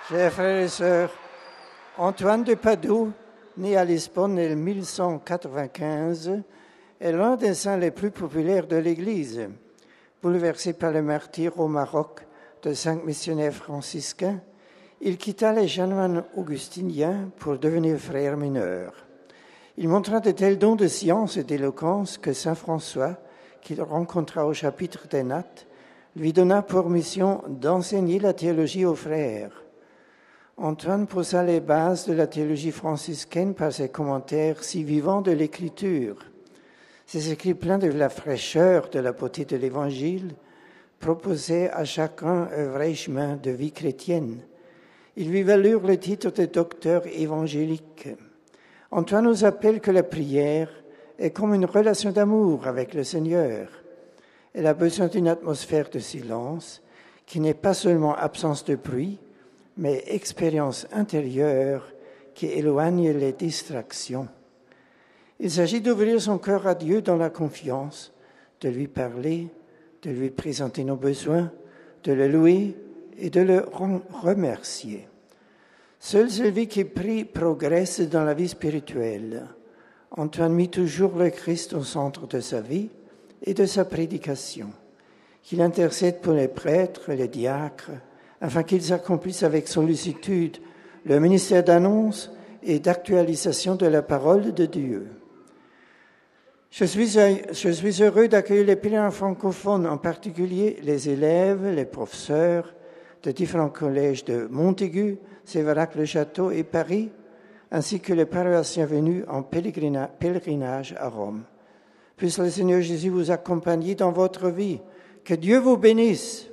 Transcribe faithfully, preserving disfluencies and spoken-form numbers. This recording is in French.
Chers frères et sœurs, Antoine de Padoue, né à Lisbonne en mille cent quatre-vingt-quinze, est l'un des saints les plus populaires de l'Église. Bouleversé par le martyre au Maroc de cinq missionnaires franciscains, il quitta les chanoines augustiniens pour devenir frère mineur. Il montra de tels dons de science et d'éloquence que saint François, qu'il rencontra au chapitre des Nattes, lui donna pour mission d'enseigner la théologie aux frères. Antoine posa les bases de la théologie franciscaine par ses commentaires si vivants de l'Écriture. Ses écrits pleins de la fraîcheur, de la beauté de l'Évangile, proposaient à chacun un vrai chemin de vie chrétienne. Il lui valurent le titre de docteur évangélique. Antoine nous appelle que la prière est comme une relation d'amour avec le Seigneur. Elle a besoin d'une atmosphère de silence qui n'est pas seulement absence de bruit, mais expérience intérieure qui éloigne les distractions. Il s'agit d'ouvrir son cœur à Dieu dans la confiance, de lui parler, de lui présenter nos besoins, de le louer et de le remercier. Seul celui qui prie progresse dans la vie spirituelle. Antoine mit toujours le Christ au centre de sa vie et de sa prédication. Qu'il intercède pour les prêtres et les diacres, afin qu'ils accomplissent avec sollicitude le ministère d'annonce et d'actualisation de la parole de Dieu. Je suis, je suis heureux d'accueillir les pèlerins francophones, en particulier les élèves, les professeurs de différents collèges de Montaigu, Sévérac-le-Château et Paris, ainsi que les paroissiens venus en pèlerinage à Rome. Puisse le Seigneur Jésus vous accompagner dans votre vie. Que Dieu vous bénisse.